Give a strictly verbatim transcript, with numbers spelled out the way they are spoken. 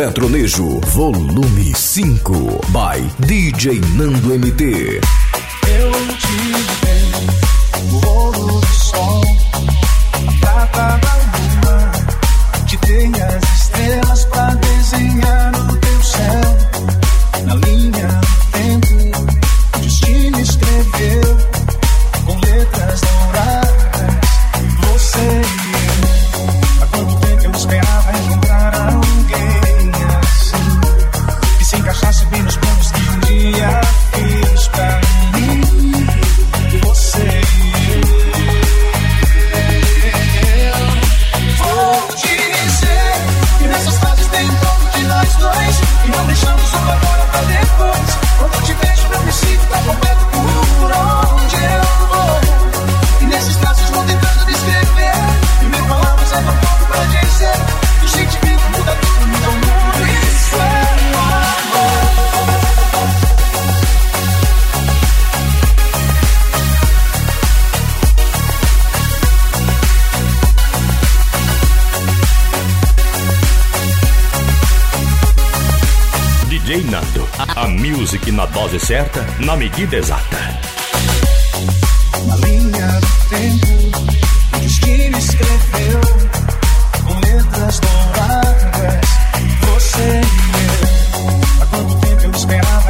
Eletronejo, volume cinco, by D J Nando M T. Eu te dei o ouro do sol, a prata da lua, te dei as estrelas pra desenhar o teu céu. Na linha do tempo, o destino escreveu com letras douradas, você e eu. Há quanto tempo eu esperava encontrar alguém assim, que se encaixasse bem nos planos que um dia fiz pra mim. Você e eu. Vou te dizer que nessas fases tem um pouco de nós dois, e não deixamos o agora pra depois. Quando eu te vejo, meu princípio tá completo por onde eu vou. E nesses traços vou tentando descrever, e mil palavras é tão pouco pra dizer. O sentimento muda tudo, muda o mundo. Isso é amor. D J Nando, a music na dose certa, na medida exata. Na linha do tempo, o destino escreveu com letras douradas, você e eu. Há quanto tempo eu esperava